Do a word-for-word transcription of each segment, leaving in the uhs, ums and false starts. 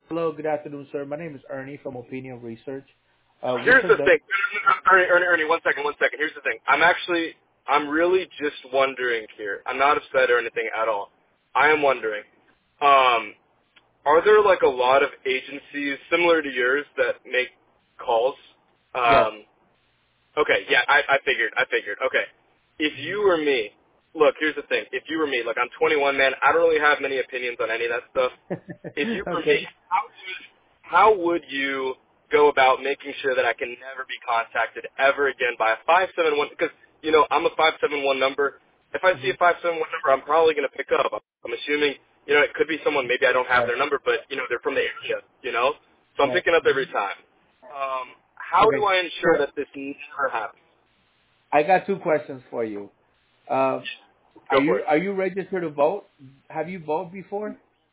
Hello, good afternoon, sir. My name is Ernie from Opinion Research. Uh, we Here's the conduct. thing. Ernie, Ernie, Ernie, one second, one second. Here's the thing. I'm actually, I'm really just wondering here. I'm not upset or anything at all. I am wondering, um, are there like a lot of agencies similar to yours that make calls? Yes. Um, okay, yeah, I, I figured, I figured. Okay. If you Hmm. were me, look, here's the thing. If you were me, like I'm twenty-one, man, I don't really have many opinions on any of that stuff. If you were me, Okay. how would, how would you go about making sure that I can never be contacted ever again by a five seven one? Because, you know, I'm a five seven one number. If I see Hmm. a five seven one number, I'm probably going to pick up. I'm assuming, you know, it could be someone, maybe I don't have Right. their number, but, you know, they're from the area, you know? So I'm Right. picking up Hmm. every time. Um, how do Okay. I ensure So that this never happens? I got two questions for you. Uh, are Go for you it. are you registered to vote? Have you voted before?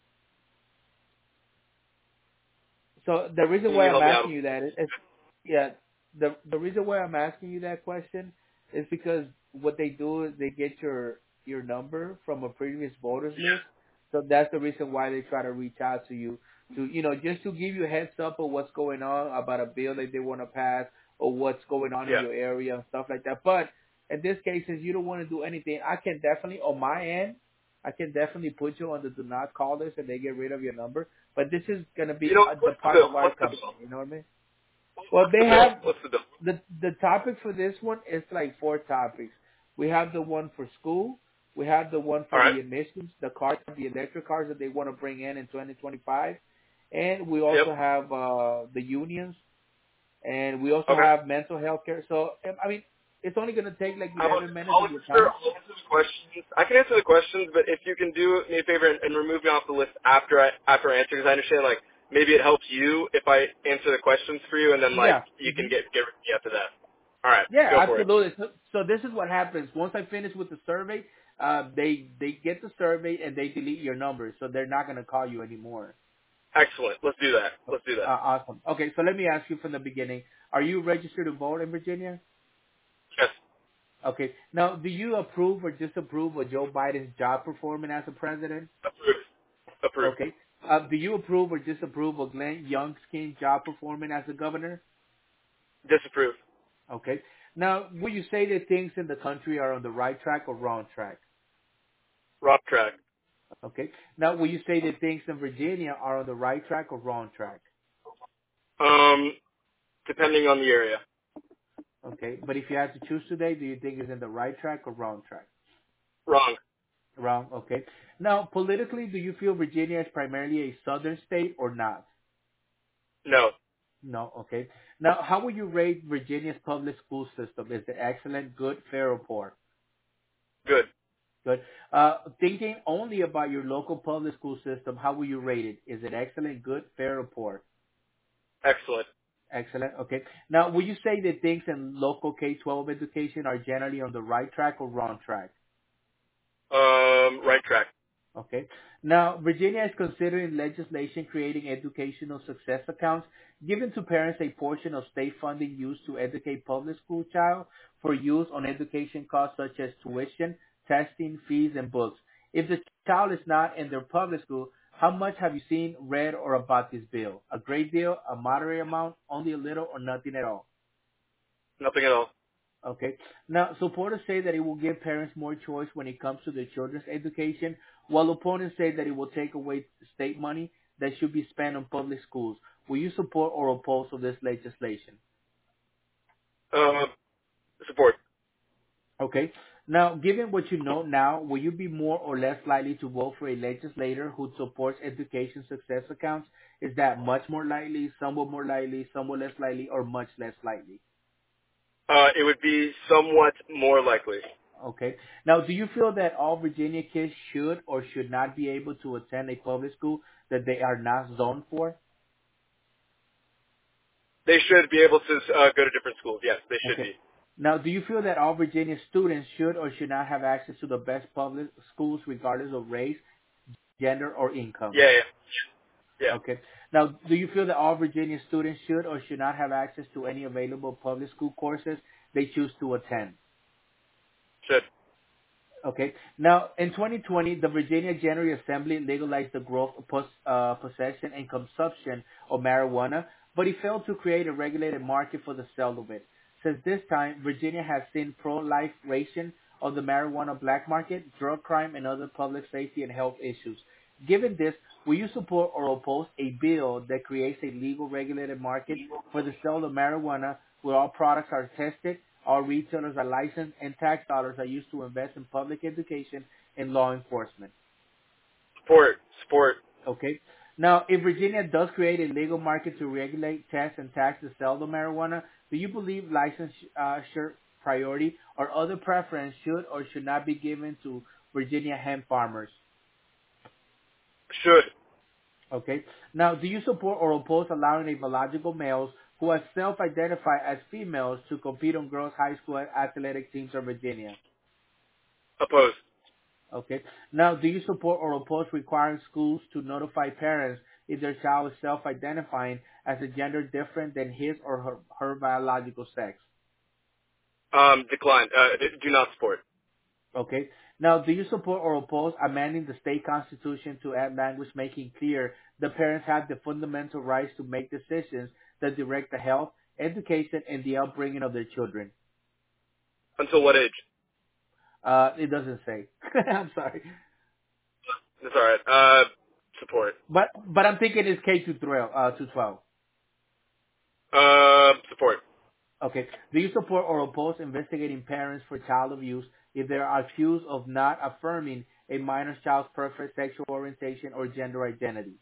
So the reason Can why you I'm help me out? asking you that is, yeah, the the reason why I'm asking you that question is because what they do is they get your your number from a previous voters list. So that's the reason why they try to reach out to you to you know just to give you a heads up of what's going on about a bill that they want to pass or what's going on in Yeah. your area and stuff like that. But in this case, since you don't want to do anything, I can definitely on my end, I can definitely put you on the do not call list and they get rid of your number. But this is going to be You know, uh, the what's the part bill? of our What's the company. bill? You know what I mean? Well, What's they the bill? have What's the bill? the the topic for this one is like four topics. We have the one for school. We have the one All for right. the emissions, the cars, the electric cars that they want to bring in in twenty twenty-five, and we Yep. also have uh, the unions, and we also Okay. have mental health care. So um, I mean, it's only going to take like How about eleven this? minutes I'll of your answer, time. I'll answer the questions. I can answer the questions, but if you can do me a favor and, and remove me off the list after I after I answer, because I understand like maybe it helps you if I answer the questions for you, and then like Yeah. you Hmm. can get get rid of me after that. All right, Yeah, go for it. absolutely. So, so this is what happens. Once I finish with the survey, uh, they they get the survey and they delete your number, so they're not going to call you anymore. Excellent. Let's do that. Uh, Let's do that. awesome. Okay, so let me ask you from the beginning: are you registered to vote in Virginia? Yes. Okay. Now, do you approve or disapprove of Joe Biden's job performance as a president? Approved. Approved. Okay. Uh, do you approve or disapprove of Glenn Youngkin's job performance as a governor? Disapproved. Okay. Now, would you say that things in the country are on the right track or wrong track? Wrong track. Okay. Now, will you say that things in Virginia are on the right track or wrong track? Um, depending on the area. Okay. But if you had to choose today, do you think it's in the right track or wrong track? Wrong. Wrong. Okay. Now, politically, do you feel Virginia is primarily a southern state or not? No. No. Okay. Now, how would you rate Virginia's public school system? Is it excellent, good, fair, or poor? Good. Good. Uh, thinking only about your local public school system, how will you rate it? Is it excellent, good, fair, or poor? Excellent. Excellent. Okay. Now, will you say that things in local K twelve education are generally on the right track or wrong track? Um, right track. Okay. Now, Virginia is considering legislation creating educational success accounts given to parents a portion of state funding used to educate public school child for use on education costs such as tuition, testing, fees, and books. If the child is not in their public school, how much have you seen, read, or about this bill? A great deal, a moderate amount, only a little, or nothing at all? Nothing at all. Okay. Now, supporters say that it will give parents more choice when it comes to their children's education, while opponents say that it will take away state money that should be spent on public schools. Will you support or oppose of this legislation? Uh, support. Okay. Now, given what you know now, will you be more or less likely to vote for a legislator who supports education success accounts? Is that much more likely, somewhat more likely, somewhat less likely, or much less likely? Uh, it would be somewhat more likely. Okay. Now, do you feel that all Virginia kids should or should not be able to attend a public school that they are not zoned for? They should be able to uh, go to different schools. Yes, they should Okay. be. Now, do you feel that all Virginia students should or should not have access to the best public schools regardless of race, gender, or income? Yeah, yeah, yeah. Okay. Now, do you feel that all Virginia students should or should not have access to any available public school courses they choose to attend? Should. Okay. Now, in twenty twenty, the Virginia General Assembly legalized the growth, pos- uh, possession, and consumption of marijuana, but it failed to create a regulated market for the sale of it. Since this time, Virginia has seen proliferation of the marijuana black market, drug crime, and other public safety and health issues. Given this, will you support or oppose a bill that creates a legal regulated market for the sale of marijuana where all products are tested, all retailers are licensed, and tax dollars are used to invest in public education and law enforcement? Support, support. Okay. Now, if Virginia does create a legal market to regulate, test, and tax the sale of marijuana, do you believe licensure priority or other preference should or should not be given to Virginia hemp farmers? Should. Okay. Now, do you support or oppose allowing a biological males who have self-identified as females to compete on girls' high school athletic teams of Virginia? Oppose. Okay. Now, do you support or oppose requiring schools to notify parents if their child is self-identifying as a gender different than his or her, her biological sex? Um, decline. Uh, d- do not support. Okay. Now, do you support or oppose amending the state constitution to add language making clear that parents have the fundamental rights to make decisions that direct the health, education, and the upbringing of their children? Until what age? Uh, it doesn't say. I'm sorry. That's alright. Uh, support. But, but I'm thinking it's K to twelve, uh, to twelve. Uh, support. Okay. Do you support or oppose investigating parents for child abuse if they are accused of not affirming a minor child's preferred sexual orientation or gender identity?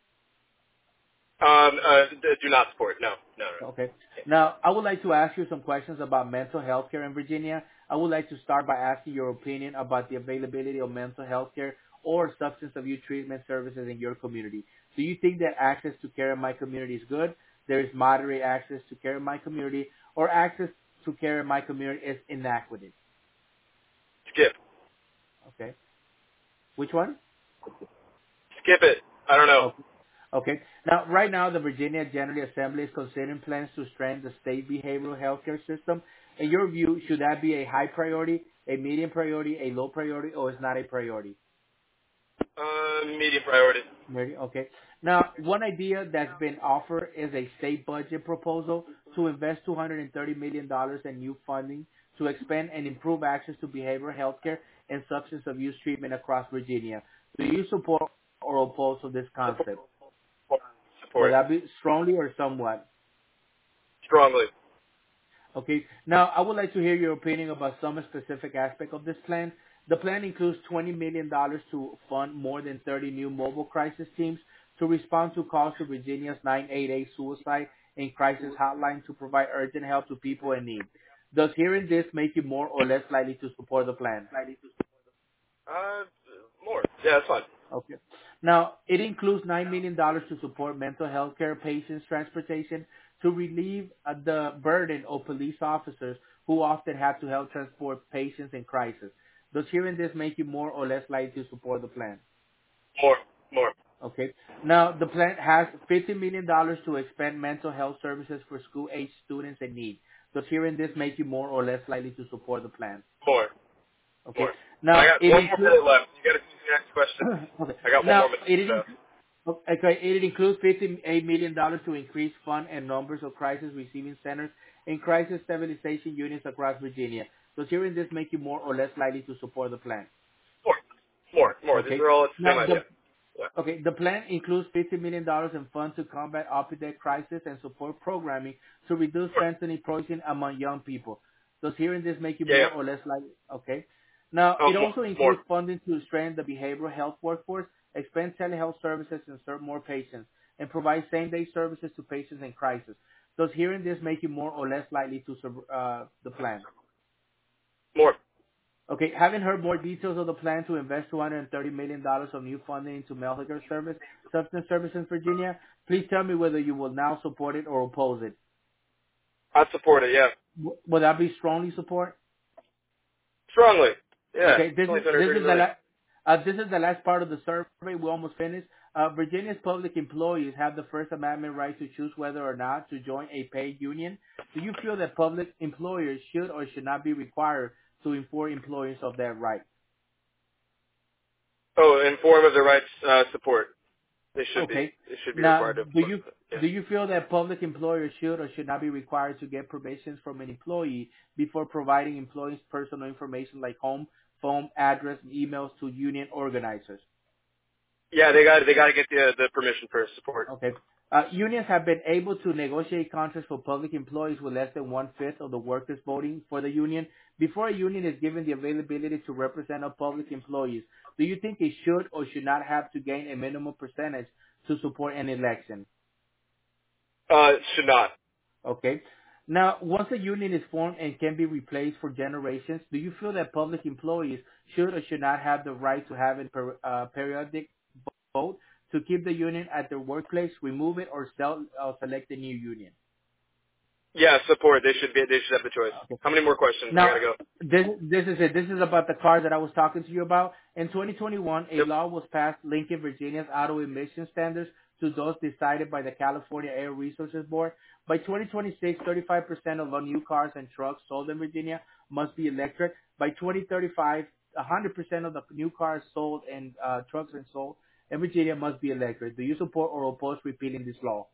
Um, uh, d- do not support. No, no, no. Okay. Now, I would like to ask you some questions about mental health care in Virginia. I would like to start by asking your opinion about the availability of mental health care or substance abuse treatment services in your community. Do you think that access to care in my community is good? There is moderate access to care in my community, or access to care in my community is inadequate? Skip. Okay. Which one? Skip it. I don't know. Okay. Okay. Now, right now, the Virginia General Assembly is considering plans to strengthen the state behavioral health care system. In your view, should that be a high priority, a medium priority, a low priority, or is not a priority? Uh, medium priority. Ready? Okay. Now, one idea that's been offered is a state budget proposal to invest two hundred thirty million dollars in new funding to expand and improve access to behavioral health care and substance abuse treatment across Virginia. Do you support or oppose of this Support. concept? Would Support. that be strongly or somewhat? Strongly. Okay. Now, I would like to hear your opinion about some specific aspect of this plan. The plan includes twenty million dollars to fund more than thirty new mobile crisis teams to respond to calls to Virginia's nine eight eight suicide and crisis hotline to provide urgent help to people in need. Does hearing this make you more or less likely to support the plan? Uh, more. Yeah, that's fine. Okay. Now, it includes nine million dollars to support mental health care patients' transportation to relieve uh, the burden of police officers who often have to help transport patients in crisis. Does hearing this make you more or less likely to support the plan? More. More. Okay. Now, the plan has fifty million dollars to expand mental health services for school-age students in need. Does hearing this make you more or less likely to support the plan? More. Okay. More. I Now, got it one more includes minute left. You got to see the next question. Okay. I got one Now, more minute. it So. in- okay, it includes fifty-eight million dollars to increase fund and numbers of crisis receiving centers and crisis stabilization units across Virginia. Does hearing this make you more or less likely to support the plan? More. More. More. These Okay. are all the same Now, idea. the Yeah. okay, the plan includes fifty million dollars in funds to combat opioid crisis and support programming to reduce More. fentanyl poisoning among young people. Does hearing this make you Yeah. more yeah. or less likely? Okay. Now, Oh, it more. also More. includes funding to strengthen the behavioral health workforce, expand telehealth services and serve more patients, and provide same-day services to patients in crisis. Does hearing this make you more or less likely to sub- uh, the plan? More. Okay, having heard more details of the plan to invest two hundred thirty million dollars of new funding into mental health service, substance service in Virginia, please tell me whether you will now support it or oppose it. I support it. Yeah. W- Will that be strongly support? Strongly. Yeah. Okay, It's this only is this two hundred thirty is the million. la- uh, this is the last part of the survey. We almost finished. Uh, Virginia's public employees have the First Amendment right to choose whether or not to join a paid union. Do you feel that public employers should or should not be required to inform employees of that right? Oh, inform of the rights uh, support. They should be. Okay. They should be Now, required to. do you Yeah. do you feel that public employers should or should not be required to get permissions from an employee before providing employees personal information like home, phone, address, and emails to union organizers? Yeah, they got they got to get the the permission for support. Okay. Uh, unions have been able to negotiate contracts for public employees with less than one-fifth of the workers voting for the union. Before a union is given the availability to represent all public employees, do you think it should or should not have to gain a minimum percentage to support an election? Uh, should not. Okay. Now, once a union is formed and can be replaced for generations, do you feel that public employees should or should not have the right to have a per, uh, periodic vote to keep the union at their workplace, remove it, or sell, uh, select a new union? Yeah, support. They should be. They should have the choice. Okay. How many more questions? I Now, gotta go. this this is it. This is about the car that I was talking to you about. In twenty twenty-one, a Yep. law was passed linking Virginia's auto emission standards to those decided by the California Air Resources Board. By twenty twenty-six, thirty-five percent of all new cars and trucks sold in Virginia must be electric. By twenty thirty-five, one hundred percent of the new cars sold and uh, trucks and sold in Virginia must be electric. Do you support or oppose repealing this law?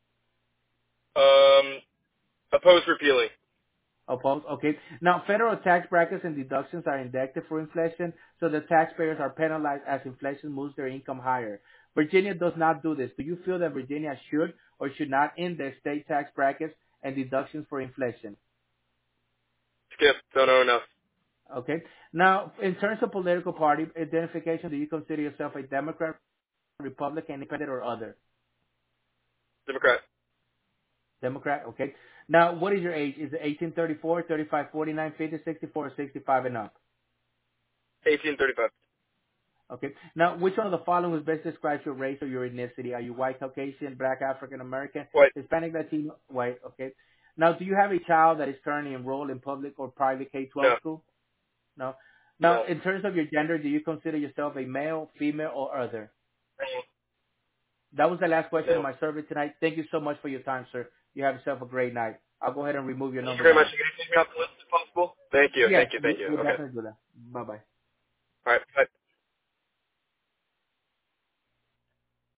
Um, oppose repealing. Opposed? Okay. Now, federal tax brackets and deductions are indexed for inflation, so the taxpayers are penalized as inflation moves their income higher. Virginia does not do this. Do you feel that Virginia should or should not index state tax brackets and deductions for inflation? Skip. Don't know enough. Okay. Now, in terms of political party identification, do you consider yourself a Democrat, Republican, Independent, or other? Democrat. Democrat, okay. Now, what is your age? Is it eighteen thirty-four, thirty-five forty-nine, fifty, sixty-four, or sixty-five and up? eighteen thirty-five. Okay. Now, which one of the following best describes your race or your ethnicity? Are you white, Caucasian, black, African American, White. Hispanic, Latino? White. Okay. Now, do you have a child that is currently enrolled in public or private K twelve No. school? No. Now, No. in terms of your gender, do you consider yourself a male, female, or other? That was the last question No. of my survey tonight. Thank you so much for your time, sir. You have yourself a great night. I'll go ahead and remove your Thank you number very much. now. You gonna take me off the list if possible? Thank you. Yes, Thank you. we, Thank you. we'll Okay. definitely do that. Bye-bye. All right. Bye.